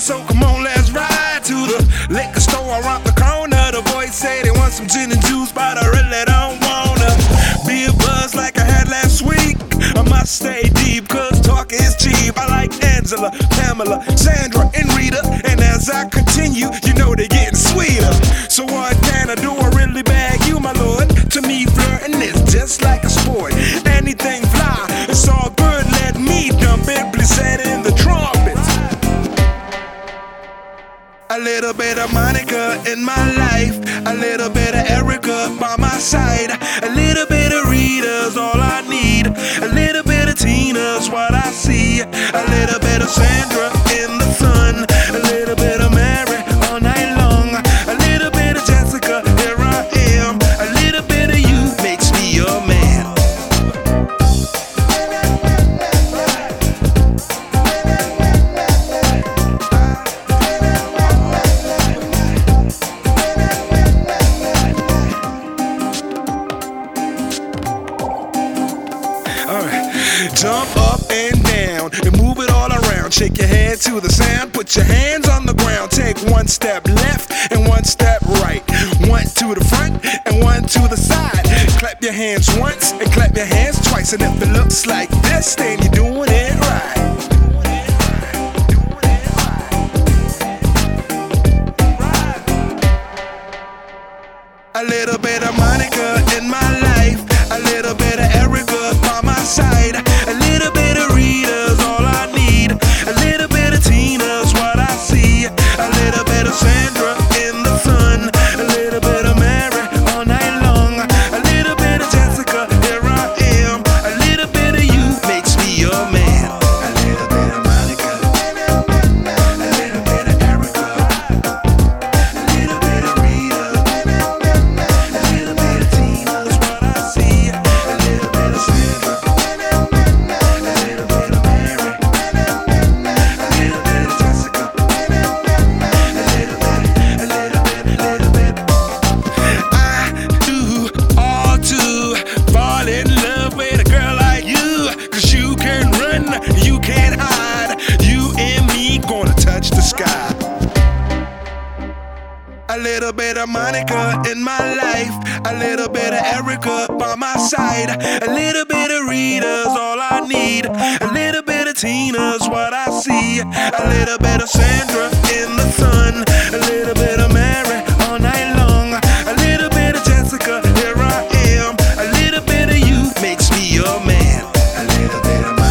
so come on, let's ride to the liquor store around the corner. The boys say they want some gin and juice, but I really don't wanna be a buzz like I had last week. I must stay deep, cause talk is cheap. I like Angela, Pamela, Sandra, and Rita. And as I continue, you know they're getting sweeter. So what can I do? I really bag you, my lord. To me, flirting is just like a sport. Anything fly, it's all good. Let me dump it, please set in the trumpets. A little bit of Monica in my life, a little bit of Erica by my side, a little bit of Rita's all I need, a little bit of Tina's what I see, a little bit of Sandra in the sun, a little bit of Mary all night long, a little bit of Jessica, here I am, a little bit of you makes me your man. Jump up and down and move it all around. Shake your head to the sound. Put your hands on the ground. Take one step left and one step right. One to the front and one to the side. Clap your hands once and clap your hands twice. And if it looks like this, then you're doing it right. A little bit of Monica in my life, a little bit of Erica by my side, a little bit of Rita's all I need, a little bit of Tina's what I see, a little bit of Sandra in the sun, a little bit of Mary all night long, a little bit of Jessica, here I am, a little bit of you makes me your man. A little bit of Monica, a little bit of Erica, a little bit of Rita. You can't hide, you and me gonna touch the sky. A little bit of Monica in my life, a little bit of Erica by my side, a little bit of Rita's all I need, a little bit of Tina's what I see, a little bit of Sandra in the sun, a little bit of Mary all night long, a little bit of Jessica, here I am, a little bit of you makes me your man. A little bit of